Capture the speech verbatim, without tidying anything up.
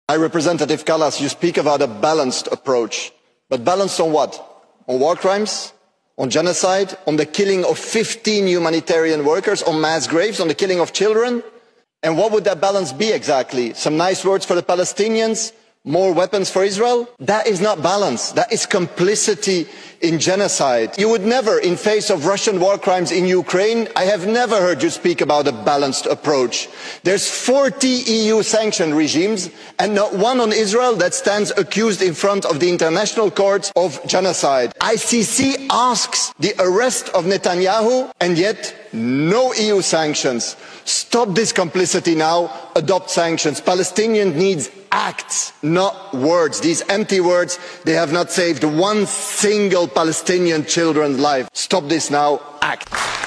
High Representative Kallas, you speak about a balanced approach. But balanced on what? On war crimes? On genocide? On the killing of fifteen humanitarian workers? On mass graves? On the killing of children? And what would that balance be exactly? Some nice words for the Palestinians? More weapons for Israel? That is not balance. That is complicity in genocide. You would never, in face of Russian war crimes in Ukraine, I have never heard you speak about a balanced approach. There's forty E U sanction regimes and not one on Israel that stands accused in front of the International Court of genocide. I C C asks the arrest of Netanyahu and yet no E U sanctions. Stop this complicity now, adopt sanctions. Palestinians need acts, not words. These empty words, they have not saved one single Palestinian children's life. Stop this now, act.